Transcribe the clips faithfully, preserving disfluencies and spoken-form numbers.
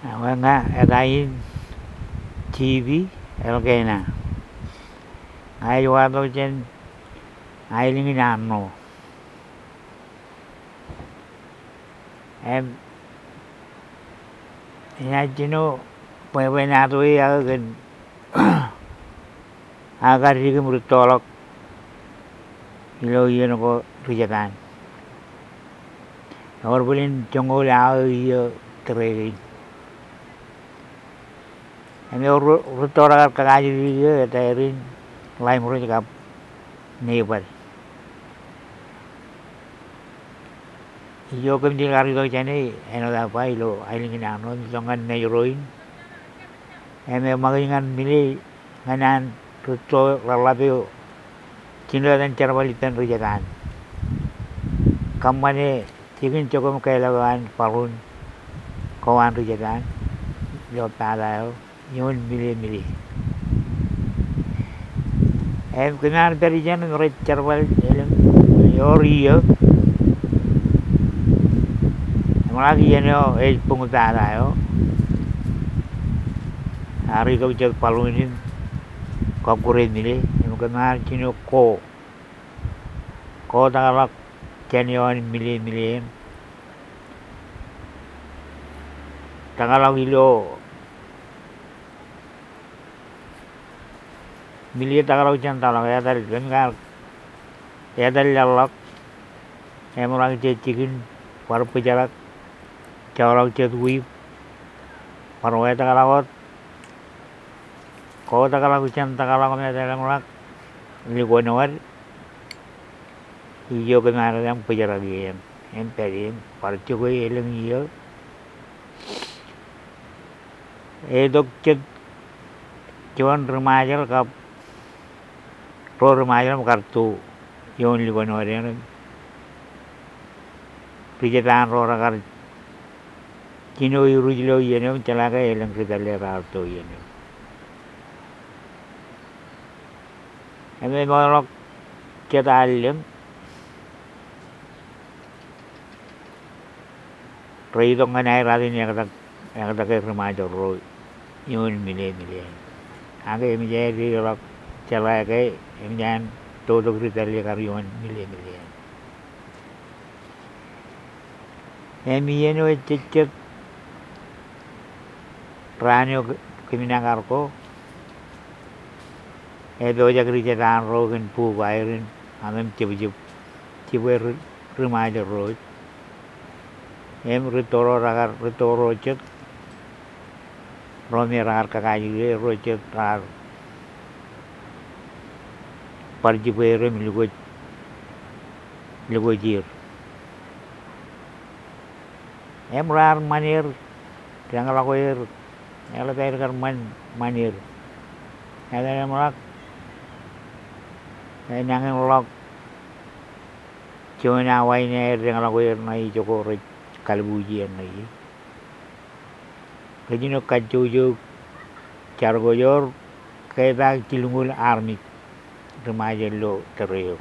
Nga adain T V elgena ai wado chen ai linh nam no em nhà chino pwe pwe na tu ya gen agar ri gemur tolok ilo yeno ko rijatan और बोलिन जंगल आओ ये करेगी हमें और रुतोरा का काज ये तेरिन लाइन मुझे का नहीं पर यो कम जी गाड़ी तो चने एनो दा पाई लो आइलिंग ना नो जंगल नहीं रोइन हमें मगिंगन मिली गनान रुतो लालाबियो चिन्हन चरवालितन रुजगान कम्मने Chikin cukup kailangan parun kawan rujakan job tadayo yun mili-mili em kenar dari jan ngore charwal elem yoriyo lagi yan yo eh punguta tayo hari kau cek palunin kau kurin mili em kenar chino ko ko tagalak Kenyon mili miliin tangalaw ilo mili tangalaw chan talang ya dari dengar ya dari lalak em orang cek chicken baru pejarak jauh cek wib baru ya tangalaw kau tangalaw chan tangalaw kami ada orang ligo nawar iyo cái ngày em bây giờ là gì em em phải đi phải chưa có lương nhiều e dok chết cuman remaja ka pro remaja kartu yon li bono re pijetan ro ra kar kino irujlo yene chala ka elang kritale kartu yene eme mo ketalem Rito nga na ratin yang kata yang kata ke remaja ro yun mile mile age emi jadi rak chala ke emi jan todo kritale kar yun mile mile emi yeno cecet pranyo kiminangar ko e doja krijetan ro gen pu bairin amem cibu cibu remaja ro em ritoro ragar ritoro chet romi ragar kakaju ro chet rar parji bere milugo lugo jir em rar manir yang lakoir ela tair kar man manir ela em rak nang lok chona wai ne yang lakoir nai joko kalbujian lagi. Kejino kacuju cargoyor kaya cilungul army remaja lo tereo.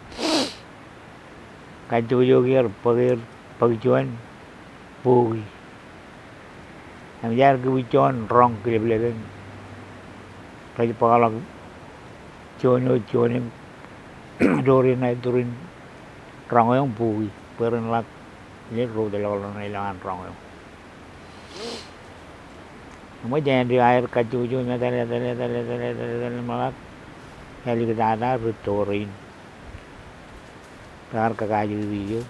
Kacuju kir pagir pagjuan pugi. Amjar kebucuan rong kile-kile. Kaya pakalak cuano cuanim dorin naik turin rong yang pugi peren lak lihat ro de lo na ilangan rong yo mo jan di air kacuju na tele tele tele tele tele malak heli gada rutorin kar ka kaju video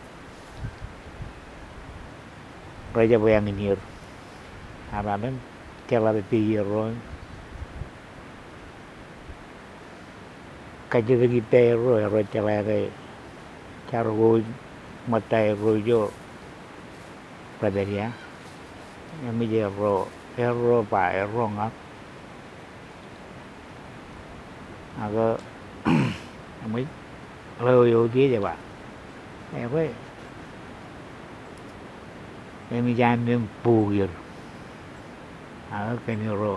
raja bayang nir araben kela be piro kaju gi pero ro chala ge cargo matai rojo Praderia, yang menjadi ro, ero pa ero ngak, agak, kami lo yo dia je ba, eh kau, kami jangan pugir, agak kami ro,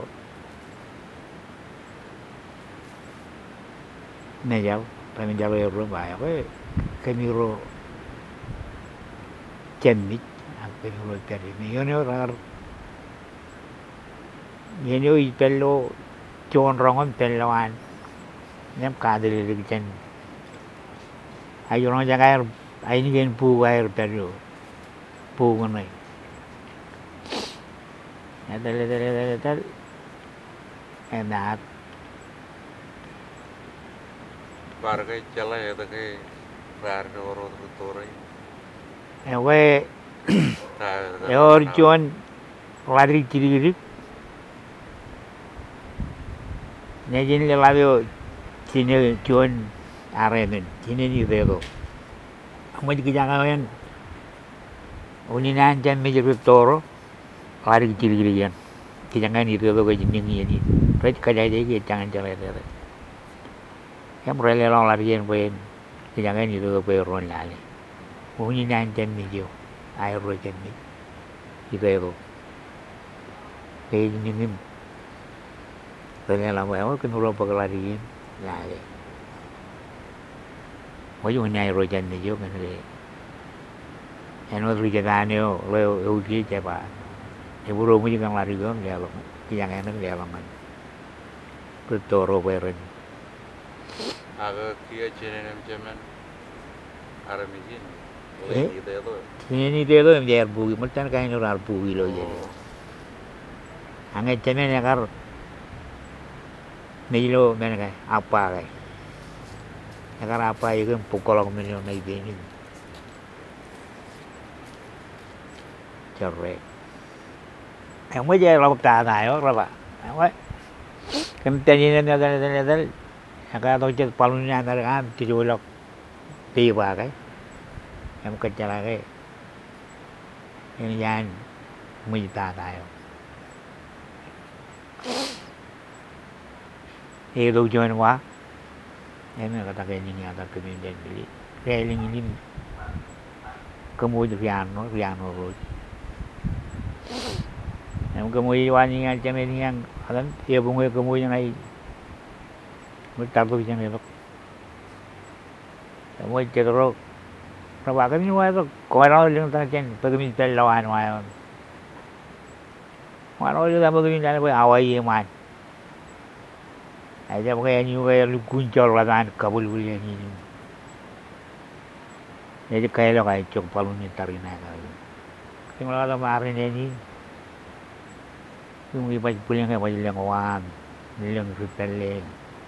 ni jauh, kami jauh ero ba, kau kami ro, cendit. Pero lo termino rar Yenu ipello chon rongon pelloan. Nem kadili chen. Ayo rong jaga ai ni gen pu air pello. Pu ngai. Adal adal adal adal. And that Parkai chala ya takai parkai orang turai. Ewe eor chon ladri kiri kiri. Nejin le labio chine chon arenen chine ni dedo. Amoy kijaga yan. Uninan jan major toro ladri kiri kiri yan. Kijaga ni dedo ko jinni ni. Red kajai de jangan jale de. Em rele long ladri yan wen kijaga ni dedo ko ron lale. Uninan jan major ai ro jan ni. Dedo. Pe jinni Rele la mo ko no pa ladri yan lale. Mo yung nyai ro jan ni yo kan le. Eno ri jadaneo leo eu ji ba. E buru mo yung ladri yo le lo. Kijaga nang le lo man. Toro beren. Aga kia cene nem cemen aramijin. Eh? Gitu ya tuh. Ini dia tu yang biar bugi, macam kain orang bugi loh jadi. Angin cene ni kar, ni lo mana kai, apa kai? Agar apa itu pukul aku meniru naik ini. Cerek. Yang macam je lauk tanah yo, apa? Apa? Kemudian ni ada ada ada. Agar tu je palunya antara kan dijolok tiba kai. Em kerja lagi. Yang jangan minta tayo. Eh tujuan wa. Em nak kata kini ni ada kemudian beli. Keling ini kemudian rian no rian no road. Em kemudian wani yang macam ni yang ada dia bunga kemudian ai. Mesti tu macam ni tu. Kemudian cedera. Sebab kami ni tu korang leng tak jen pergi minta lawan lawan. Walau dia tak pergi minta lawan awal ye man. Aja pakai ni pakai lu kuncol lawan kabul buli ni. Jadi kaya lo kaya cok palu ni tarik naik kali. Tengok lah kemarin ni. Tunggu pas pulang kaya pas leng wan, leng rupeleng.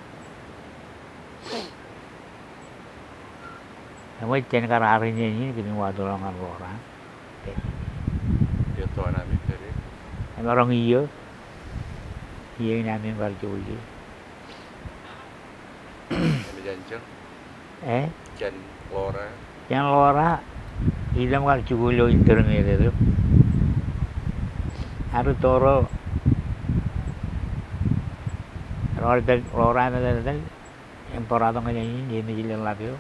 Namun jen karena hari ini kita buat tolongan orang. Dia tu anak mikir. Orang iya, iya ini amin berjuli. Ini janjang. Eh? Jan lora. Yang lora, hilang berjuli internet itu. Harus toro. Lora itu lora itu itu yang peratong aja ini ini jalan lagi.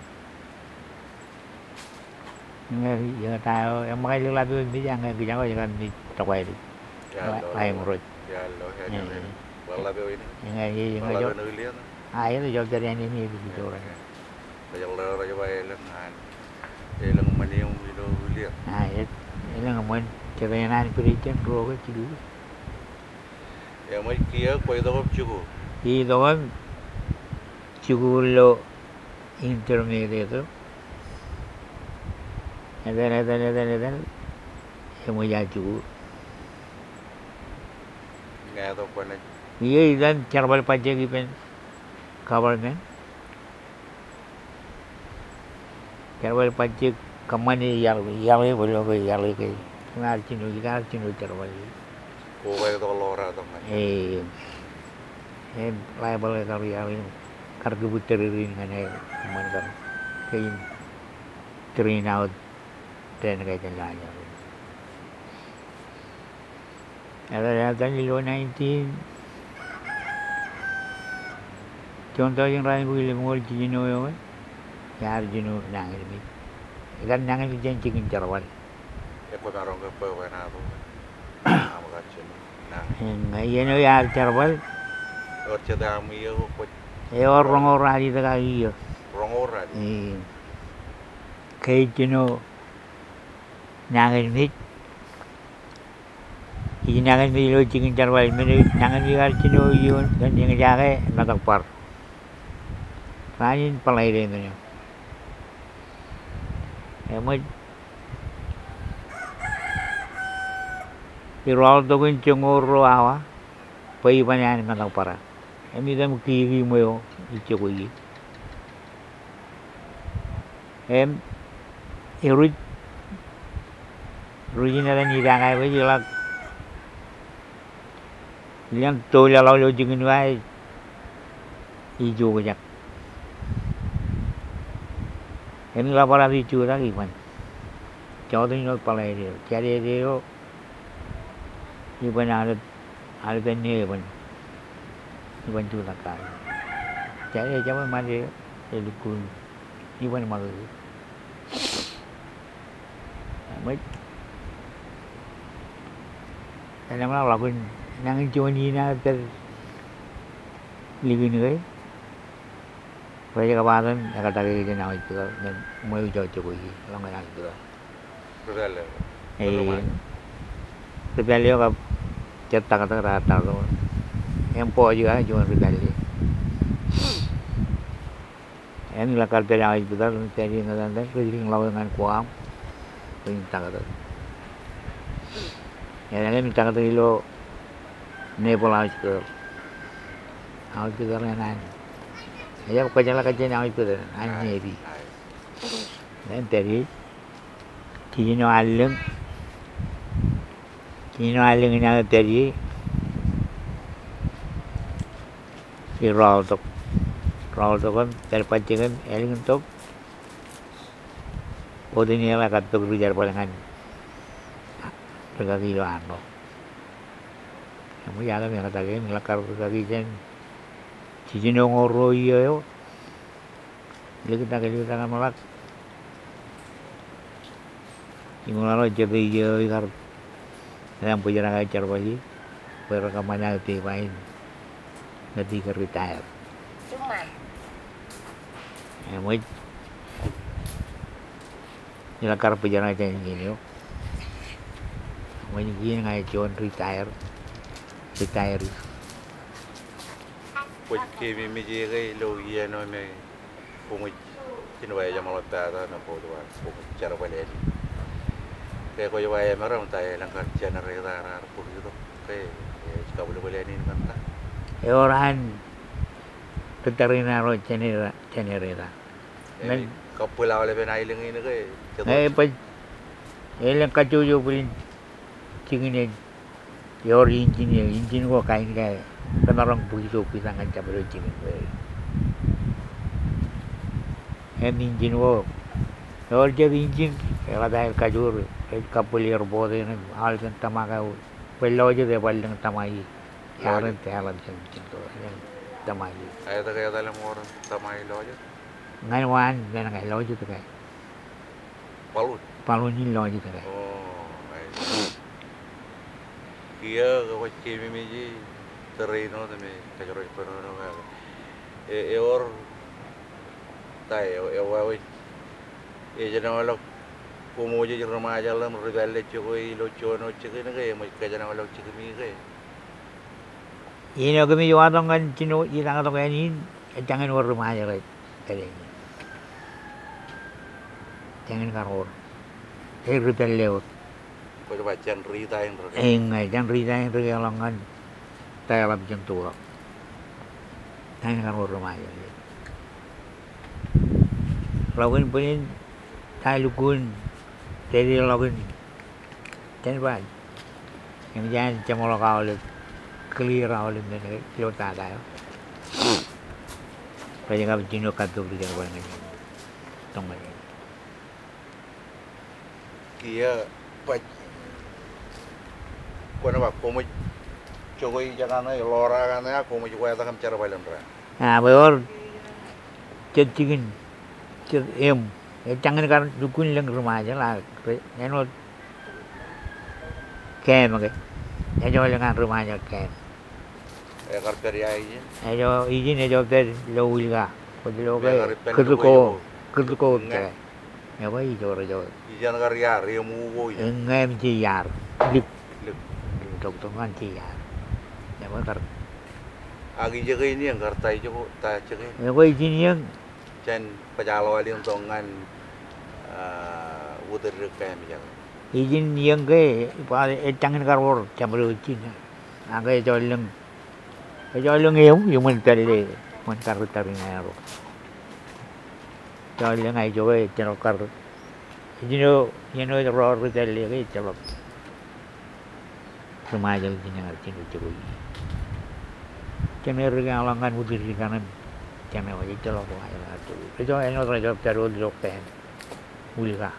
Giờ tao em mấy đứa làm biết rằng cái cháu cái con đi trọc quay đi lại một rồi Ya lo ya ya. Wala be ini. Yang gì yang Wala cái be nulian. ai itu jauh dari ini ni gitu orang. Bayang lo raja bay lengan. Eh lengan mani yang video nulian. Ah itu itu ngamen cerai nani perincian roga cidu. Yang mai kia koi dogop cukup. Di doang cukup lo intermediate itu. Ada ada ada ada yang mau jaju. Nghe tu kau nak. Iya dan cerbal pajak ipen kabar kan. Cerbal pajak kemana yang yang ni boleh ke yang ni ke. Kenal cinu kita cinu cerbal. Kau kaya tu lora tu kan. Eh, eh, liable kalau yang ni karena buter ini kan eh mana kan. Kain train out. Dan kaya jalan aja. Ada ada di luar nineteen. Contoh yang lain boleh mengol jino ya, yar jino nangis ni. Ikan nangis jangan cikin cerwan. Ya kau tarong ke apa kau nak tu. Apa kacau nang. Ngai jino yar cerwan. Or cerita kami ya kau. Eh orang orang di tengah iyo. Orang orang. Eh, kaya jino nangis ni. Ini nangan mi lo cikin carwal mi nangan mi gar cino yun dan yang jaga natak par. Rajin palai deh itu. Emang Irwal tu kan cengoro awa, pai banyak natak par. Emi dah kiri moyo itu koi. Em irut rujin ada ni jangan apa je lah. Liang tu lah lalu jangan wai hijau kejak. Ini lapar lagi curah iman. Jauh tu ni palai dia, cari dia. Iban ada ada tanya iban. Iban curah kau. Cari macam mana dia, dia lukun. Iban malu. Mấy anh em nói là bên năng cho ni na tên living nữa vậy các bạn đó là cái cái nào chứ nên mới cho cho cái gì lo người nào được Betul. eh tapi dia kan cetak kata rata lo em po juga cuma sekali em là kalau tidak itu dah jadi nanti keliling lawangan kuam minta kata ya nanti minta kata lo Nepal awak itu awak itu kan lain ya kerja lah kerja awak itu aneh di dan tadi kini alang kini alang ini ada tadi viral tu viral tu kan terpacu kan alang tu Odi ni lah kat tu kerja palingan berkaki lo ano. Kamu jalan yang kata gini melakar berkaki jen. Cici nongoro iya yo. Dia kita kerja kita kan melak. Ingat lo jadi iya ikar. Yang punya orang ajar bagi. Berkampanye nanti main. Nanti retire. Cuma. Yang mau Nilakar perjalanan macam ni yo. Macam ni ngai John retire. Retire. Pues que mi mi llegue lo guía no me como chino vaya llamar la tada no puedo va como cara vale. Que coyo vaya me ram tai langkar jana reda rar pur gitu. Que ska boleh boleh ni kan ta. E orang tetarina ro cenera cenerera. Men kapula oleh benai lengi ni ke. Eh pas elang kacau jo pun cingin yor engine engine ko kain ka kanarang puliso pisang aja belo cingin em engine ko yor jadi engine kalau dah kacau kapulir bode ni hal kan tamaga pelo je de balang tamai yaran tehalan cingin tu tamai Ayat kaya dalam orang tamai lo aja. ngai wan ngai ngai lo je tu kai Palut. Palu ni lo je tu kai Oh, kia ke wajib mimi ji terino teme kajoro ipono no ka e e or tai e wa e jana wala kumo je rama jalam regale chokoi lo chono chike ne ke mo kajana wala chike mi ke ini kami jual dengan cino hilang atau kayak ini jangan war rumah aja lah kali ini jangan karor eh retail lewat ko coba jan rita yang re eh ngai jangan retail yang tergalangan tayar jam tua jangan karor rumah aja lawan punya tay lukun jadi lawan jangan buat yang jangan cemol kau le clear awal ini kilo tak ada. Kaya nga cino kato beli jangan buat ni, tong ni. kia pa ko na ba ko mo chokoi jana na lora kan ya ko mo juga ta kam cara balam ra Ah, bayor ced cikin ced em, jangan kan dukun lang rumah aja lah. Neno kem okay. Ejo lang rumah aja kem. e karperi ai Ejo izin ejo ter lo wilga. Ko lo ke ketuko ketuko ke. Ya wai jo jo. ijan karya ria mu wo Ngem ci yar lip lip doktongan tiga. Yang kar. Agi jaga ini yang kartai cukup tak jaga. Yang kau izin yang. Jan pajalo ali untongan udah rekam jaga. Izin yang ke, pada etangin karwar campur izin. Angkai jolong, jolong yang yang menteri, menteri menteri nayaro. Jolong ay joge channel kar. Izin yo, yang no roar menteri lagi chalo. Semua jadi jangan cinu cuy. Channel regang alangan mudir di kanan. Channel aja chalo kau ayah tu. Itu yang no terjadi terus dokter. Mulika.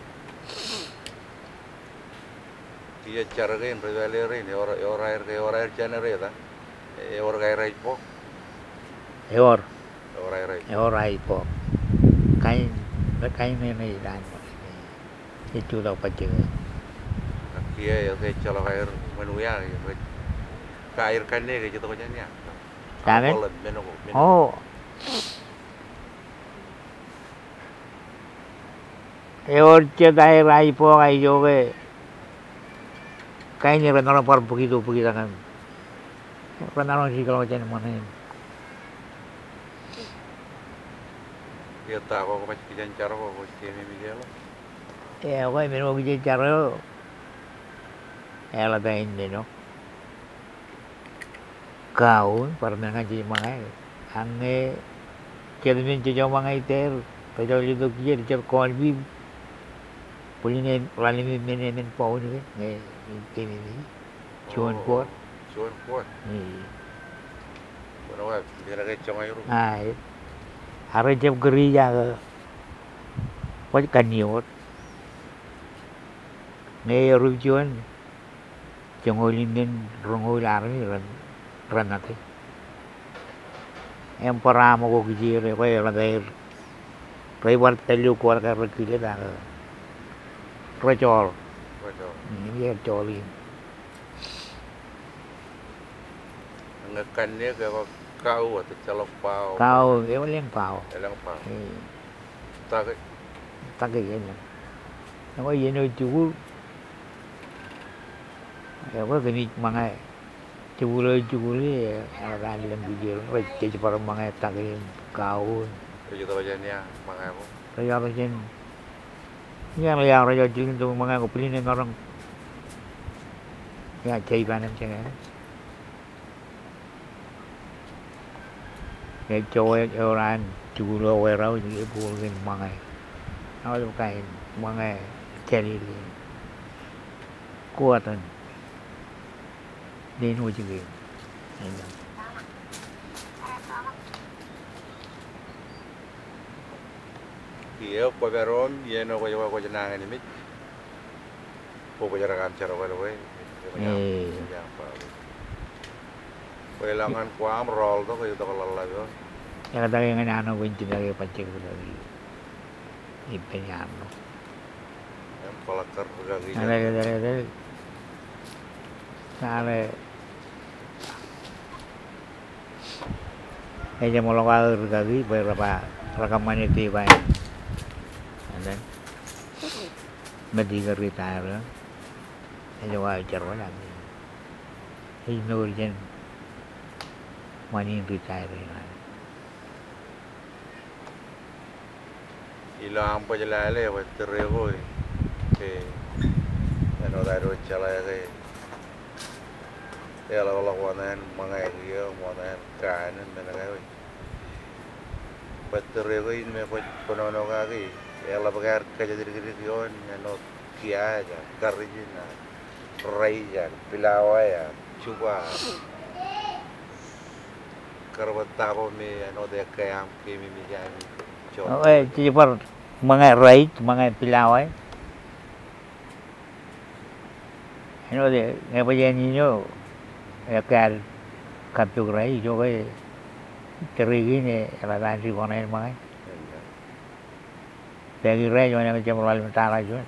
Iya cara kain berjalan ini orang orang air kayak orang air channel ya ta. Orang air air po. Eor. Orang air air. Eor air po. Kain, kain ini dan itu dah pacik. Iya ya kayak kalau air menuya kayak air kannya kayak gitu aja nih. Tamen? Oh. Eor ced air air po air joge. Kain ni renara par begitu begitu kan. Renara sih kalau macam mana ini. Ya tak kau macam kian cara kau kau sini Miguel. Ya, kau ini mau kian cara. Ela dah ini no. Kau pernah ngaji mangai. Angge kelimin cuci mangai ter. Pajak itu kian cakap kawan bi. Punya lain ini ini pau ni kan. Ini ni. Cuan kuat. Cuan kuat. Ni. Berapa? Dia nak cakap air. Ah. Hari jam gereja ke. Pajak kaniot. Ni rujuan. Jangolin dan rongol army ran ran nanti. Yang pertama aku kecil, aku yang lahir. Ribuan telu keluarga kecil dah. Racol. Racol. Ini colin. Ngekan dia kalau kau atau celok pau. Kau, dia yang pau. Yang pau. Eh. Tak. Tak ke ni. Aku yang itu ya apa kini mangai cebule cebule orang dalam video receh para mangai tak kini kau Itu tahu je ni mangai apa? Raja macam yang yang raja jadi tu mangai aku pilih dengan orang ya cai panen macam ni ya cowok orang cebule werau jadi boleh mangai awak bukan mangai cari kuatan đến hồi chừng gì Iya, kau beron, iya no kau jawab kau jenang ini mit. Kau bicara kan cara kau lewe. Eh. Kau hilangan kuam roll tu kau itu kalau lalu tu. yang kata yang anak kunci lagi pacik lagi ipenyan Yang pelakar bergagi. ada ada ada ada Ella mau lakukan lagi beberapa rekaman itu banyak, dan medical retire, ella wajar lagi, ini urgent, money retire Ilang pa jalan le, apa terrego, ke, ano dah jalan ke, ya kalau kalau kawan mangai dia, kawan kanan mana kau, terrego ini me penono kaki, ya kalau pakai kerja diri diri kion, ano kia aja, karjina, raya, pilawa ya, cuba, kerja tahu me, ano dek kayam kami mijani. Oh, eh, jadi per mangai rai, mangai pilau eh. Ini dia, ni apa je ni yo, ya kan, kapur rai, jo ke, terigi ni, kalau dah si konen mangai. Terigi rai, jo ni macam lalu mentara jo.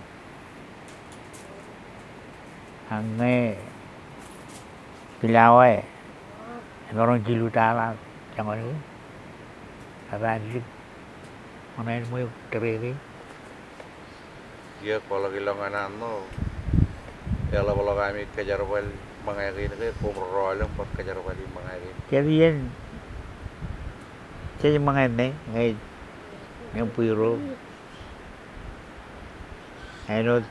Hangai pilau eh, orang jilu tala, jangan ni, ada ni. Mana yang mau terjadi? Ya kalau kehilangan anu, ya kalau kalau kami kejar bal mga kayo kayo kumro lang pag kajaro bali mga kayo. Jadi yan, jadi mga ini, ngay, ngay puro, ano,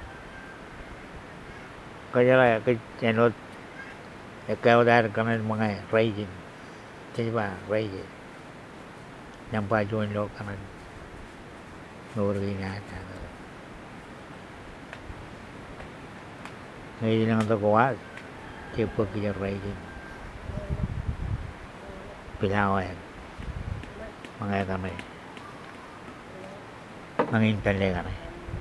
kaya lah, kaya ano, kaya udah kanan mga raging, jadi ba raging, yang pajuan lo kanan, nurigin ata. Ngayon lang ito kuha, kaya po kaya raging. Pilawan, mga kami, mangintan lang kami.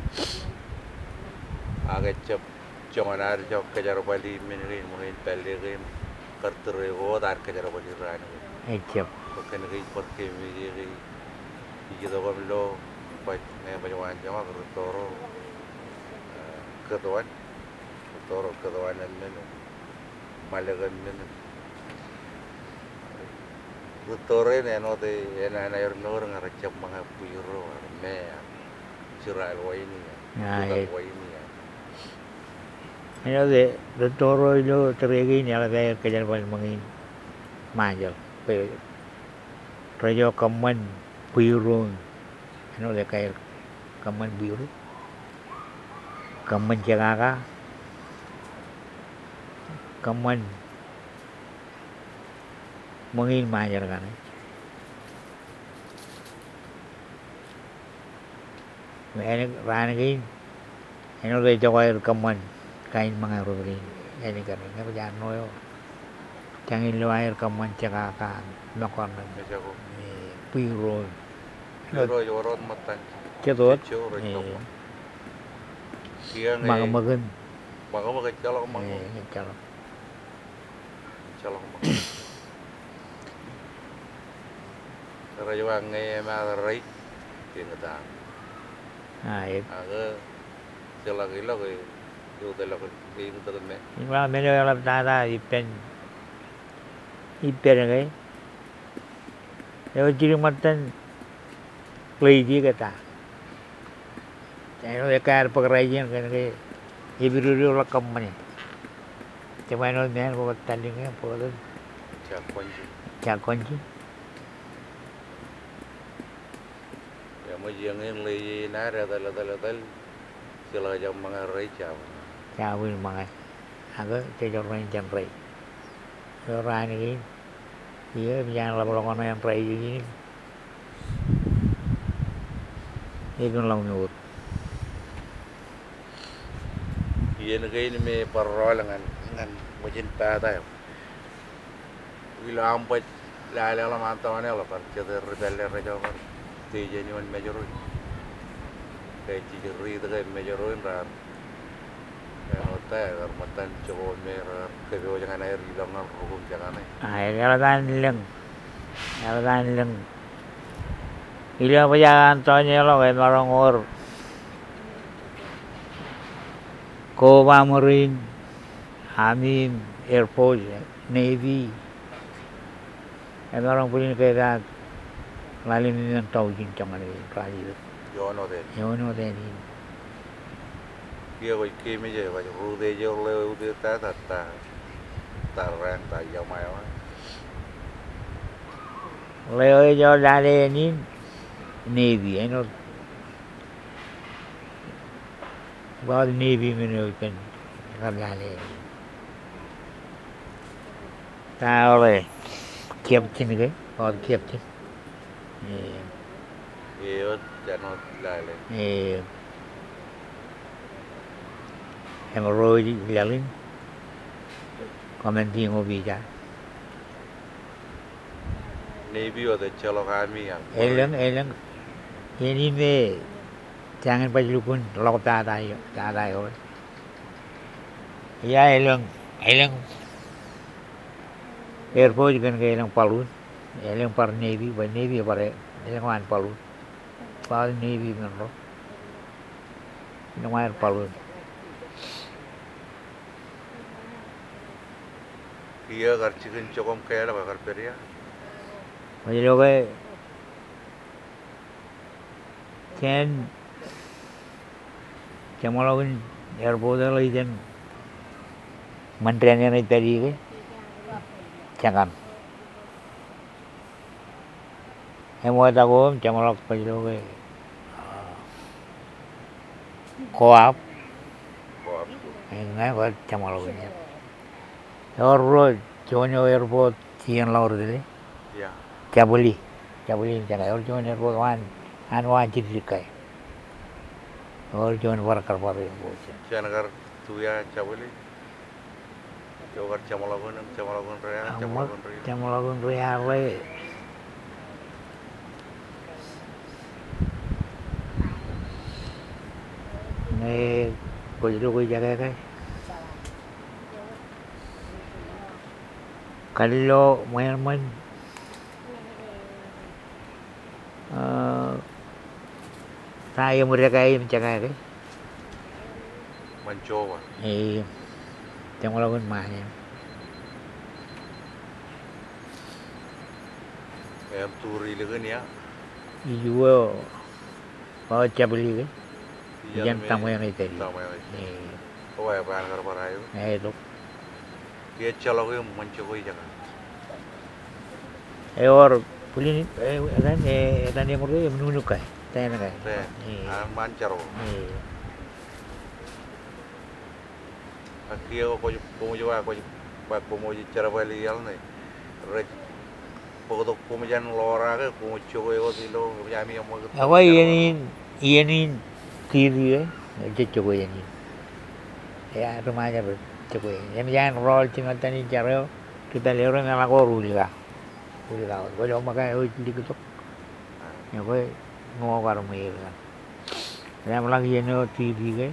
Agak cep, jangan ada jauh kajaro bali mungkin mungkin balik kan kertere ko dar kajaro bali rana. Ay, cip. Bukan kayak pergi miji kita kami lo baik nih banyak orang jangan kertoro ketuan kertoro ketuan dan malagan dan Rutore ne no te ena na yor no nga rachap mga puiro me sira alwaini Ay, alwaini ano de, doctor lo terigi ni ala kaya kaya pal mangin majo. Pero rayo kaman puiro, ano de kaya kaman puiro, kaman jagaka, kaman mangin majo kan. May ranagin, ano de jawai kaman kain mga rurin, ini kan, ini jangan noyo, jangan lo air kaman jagaka, nakon meja ko puiro. pero yoron matan Ketot, curo eh, ito kia mga ngai magan, mga mga calok mga eh, kalau calok mga rayo ang ngai ma rai tingata ah, eh, aga sila kilo ko yo tela ko ing to me yung mga medyo alam tata, ipen, ipen ngay, yung jiring matan, lady kata, ano de kaya pagrayan kan kay, ibirulo la kaman eh, cuma ano niyan po taling ngayon po doon, chakwanji chakonji, ya mo jangin le na ra dal dal dal sila jam mga rai chao chawin mga, ako cecok rin jam ray, so rani ini, iya jangan lapor yang ray ini, itu lang nyut. Iyan kay ni may parola ngan ngan mujin pa tayo. Wila ampat lala la mantaw na la par chete rebelle rejo par te jeni wan majoro. Kay chi ri ta kay majoro ra. Ano ta gar matan chobo me ra kay bo jangan air ilang ngal rukum jangan ay. Ay, kalatan lang, kalatan lang. Ilang pa yan Antonio lo kay Marangor. Cuba Marine, Army, Air Force, Navy. Kay Marang pulin kay dat, lalim nilang tawagin siya nga rin, kaya Yo no de. yun o din. Kia ko ki me je ba ru de jo le u de ta ta ta ta ran ta yo mai wa. Leo yo dali nin, Navy, ano. About Navy minutan, kadali. Tao le, captain kay, or captain. Eh, Iyo jano lale. eh, hemorrhoid lalin, commenting o bija. Navy o de chalo kami yang. Elang, elang, ini me, jangan pajulukun, laut tayo, tayo. Ya elang, elang, Air Force kan kay elang palun, elang par Navy, by Navy pare, elang wan palun, par Navy man ro, elang wan palun. Iya gar chicken chokom kaya la gar peria. Mấy lúc ấy Ken Chamalawan Airport lấy dân Menteriannya ni tadi ke? Jangan. Hemo tahu jamalak pajlo ke. Koap. Koap. Enggak buat jamalak ini. Orang Jonyo airport sian laur deh. Ya. Cabuli, cabuli jangan. Orang Jonyo airport wan, an wan jadi kai. Orang Jonyo worker baru yang bos. Jangan agar tu ya cabuli. Jauh jamalagun, jamalagun raya, jamalagun raya. Jamalagun raya le. Này có gì đâu có jaga cái kalau main-main uh, saya mereka yang menjaga cái Mencoba. eh jangan lakukan mahnya Em turi lagi ni ya. Ijual bawa cabuli kan Yang tamu yang itu Tamu yang itu. eh Oh ya, bahan kerja rayu. eh itu Dia calo ke mencoba jangan. eh or pulih eh kan eh dan yang murni menunggu kai tanya kai Teh, anak mancar. eh Aquí yo coy como yo coy ba como yo cara bali yal ni. Re podo como ya no lora ke como chogo yo dilo ya mi amo. apa ini ini tiri eh cukup ini ya rumahnya ber cukup ini yang jangan roll cuma tadi cara kita lihat orang yang laku ruli lah ruli lah kalau makan itu di kutuk ya kau ngau karam ini kan yang lagi ini tiri ke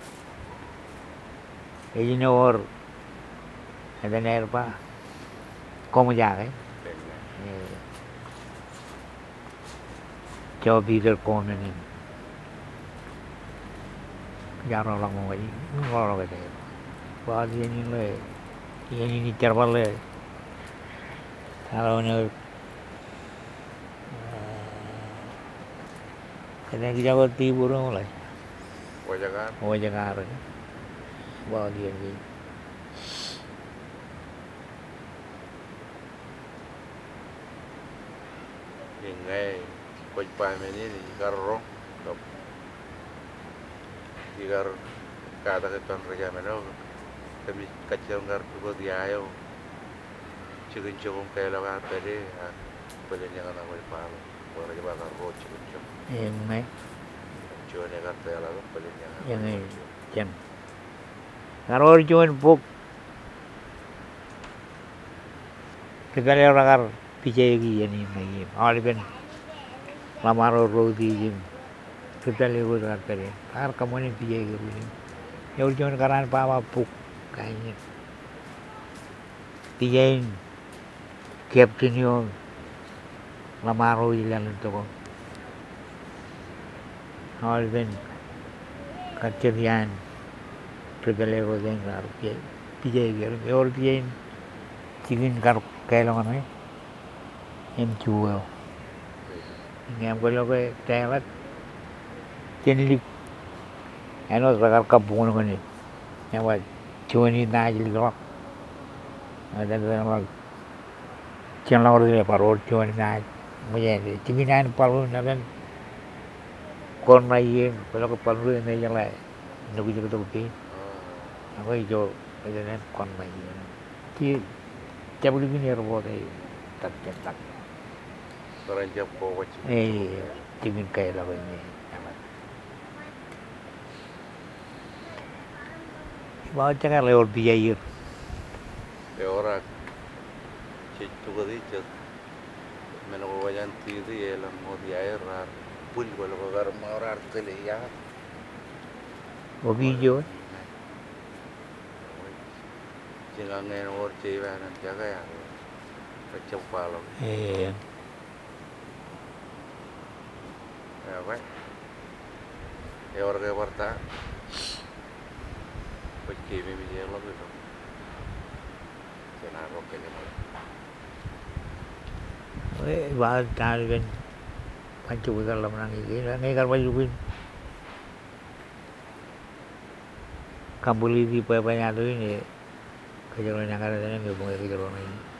ini or ada nih apa kamu jaga coba pikir kamu ini Jangan orang mau ini, orang kata, buat ini le, ini ni cerbal le, kalau ni, kena kita buat tibu orang le, Wajakan. wajar kan, buat dia ni, Ingai coy pa meni ni garro. Igar kata ke tuan raja meno kami kacau ngar tuh dia ayo cikin cikin kayak lawan tadi beli yang anak boleh paham boleh raja bakar roh cikin cikin yang ni, cikin yang kata yang lawan beli yang yang ni, jam, kalau orang cuma book, kita lihat orang kar pijai lagi yang ni lagi, awal kan, lama roh di jam. Kita lihat orang tadi, har kamu ni pijai ke begini, ya orang karan pawa puk, kayaknya, pijain, captain yo, lama roh jalan tu ko, awal kan, kacirian, kita lihat orang kar pijai, pijai ke, ya orang pijain, cikin kar kailangan ni, em jual, ngam kalau ke telat Jadi, ano ragar kabung ng ni, yang buat cuma ni naik lelok, ada tu orang cian laur ni paror cuma ni naik, macam ni, ciminan paror nanti kon lagi, kalau ke paror ni yang lain, nak kita betul betul, aku hijau, macam ni kon lagi, ti, cabul ni robot ni, tak tak, orang jam kau wajib. eh, cimin kaya lah ni. Bawa jangan lewat biaya. Ya orang citu kadi cat meno wajan tiru ya lam mau di air rar pun kalau bagar mau rar tele ya. Video. Jangan ngen or cewa nanti jaga ya. Kacau palo. Eh, Ya baik. Ya orang ke parta. Pergi mimi je lo gitu. Saya nak roket je malah. eh, bawa tahu kan, pancu kalau menang ini, ni kalau baju pun, kambuli di banyak tu ini, Kejeroan yang ada ini nggak boleh kejeroan ini.